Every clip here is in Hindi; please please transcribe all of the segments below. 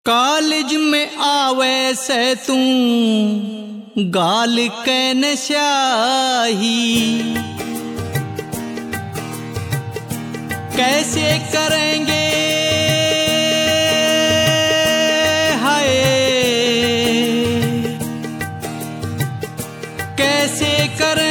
कॉलेज में आवे से तू गाल के नशाही कैसे करेंगे हाय कैसे करें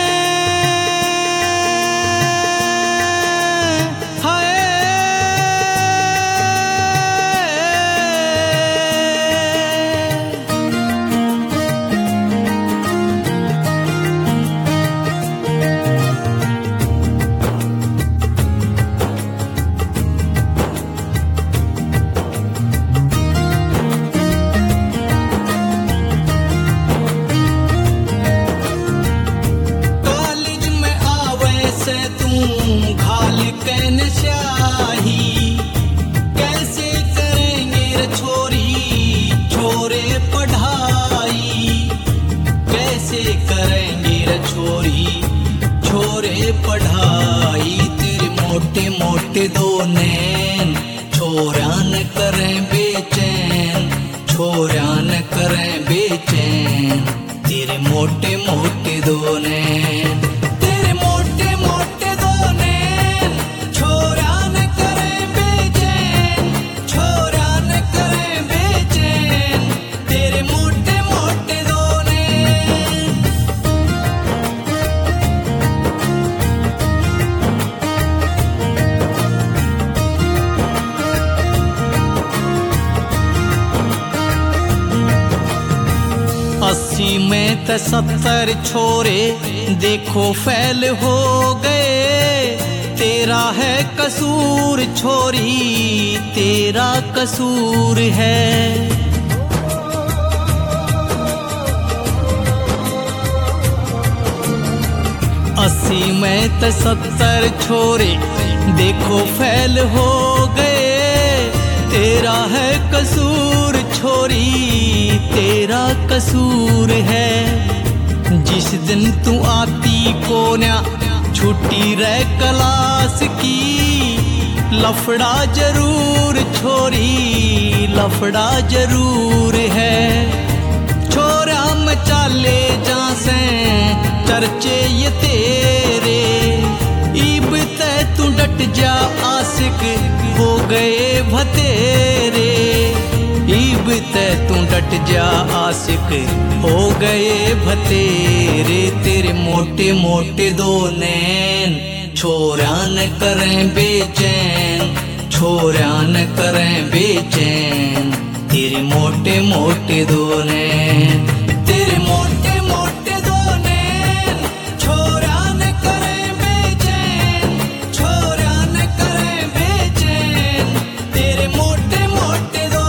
कैसे करेंगे रे छोरी छोरे पढ़ाई कैसे करेंगे रे छोरी छोरे पढ़ाई तेरे मोटे मोटे दो नैन छोरा न करें बेचैन छोरा न करें बेचैन तेरे मोटे मोटे दो नैन अस्सी में 70 छोरे देखो फैल हो गए तेरा है कसूर छोरी तेरा कसूर है 80 में 70 छोरे देखो फैल हो गए तेरा है कसूर छोरी तेरा कसूर है जिस दिन तू आती को न्या छुट्टी रह क्लास की लफड़ा जरूर छोरी लफड़ा जरूर है छोरा मचाले जा से चर्चे ये तेरे ईब ते तू डट जा आशिक हो गए भतेरे ईब ते तू डट जा आशिक हो गए भतेरे तेरे मोटे मोटे दो नैन छोरा न करें बेचैन छोरा न करें बेचैन तेरे मोटे मोटे दो नैन तेरे मोटे मोटे दो नैन छोरा न करें बेचैन छोरा न करें बेचैन तेरे मोटे मोटे दो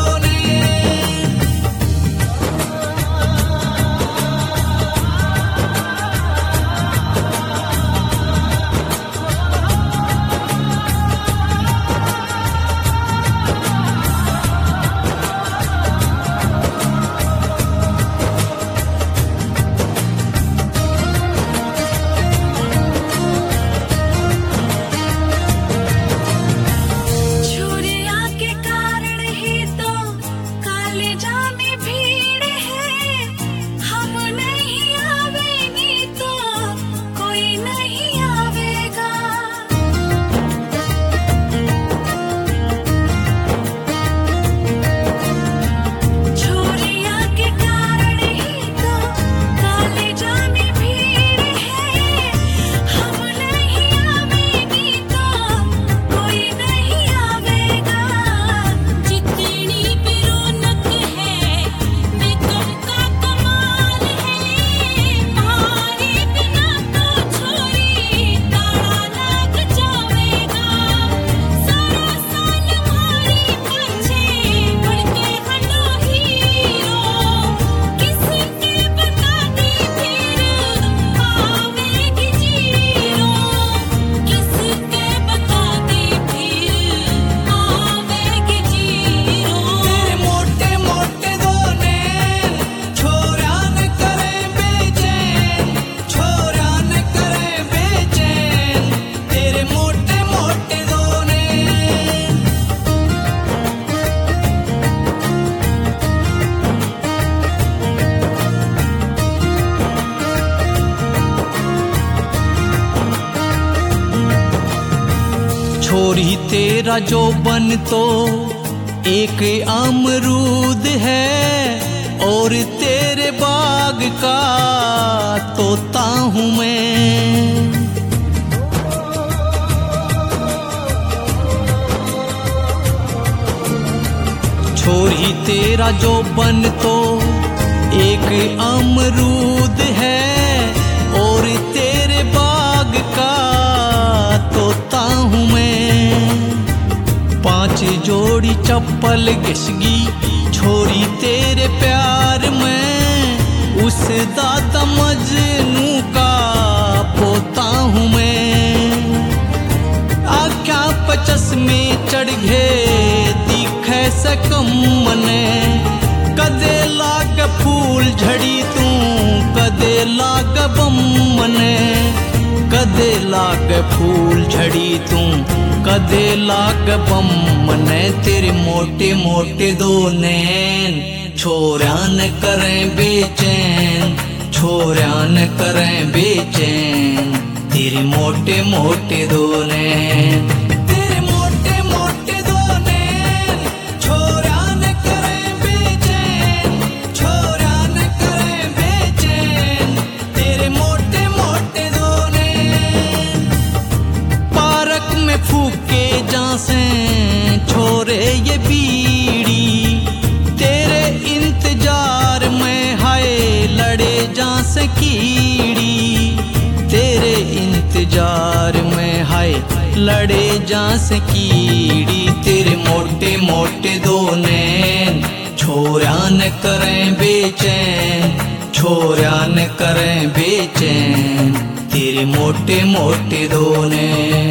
छोरी तेरा जो बन तो एक अमरूद है, और तेरे बाग का तोता हूँ मैं। छोरी तेरा जो बन तो एक अमरूद है, और तेरे बाग का तोता हूँ मैं। 5 जोड़ी चप्पल घिसगी छोरी तेरे प्यार में, उस दाता मजनू का पोता हूँ मैं। आख्या पचस में चढ़ गए दिखे सकम मने, कदे लाग फूल झड़ी तू कदे लाग बम मने, कदे लाग फूल झड़ी तू कदे लाग बम मने। तेरे मोटे मोटे दो नैन छोरा न करें बेचैन, छोरा न करें बेचैन। तेरे मोटे मोटे दो नैन, तेरे मोटे मोटे दो नैन छोरा न करें बेचैन, छोरा न करें बेचैन। तेरे मोटे मोटे दो नैन पार्क में फूके जासे छोरे ये बीड़ी, तेरे इंतजार में हाय लड़े जासे कीड़ी, तेरे इंतजार में हाय लड़े जासे कीड़ी। तेरे मोटे मोटे दो नैन छोरा न करें बेचैन, छोरा न करें बेचैन। तेरे मोटे मोटे दो नैन।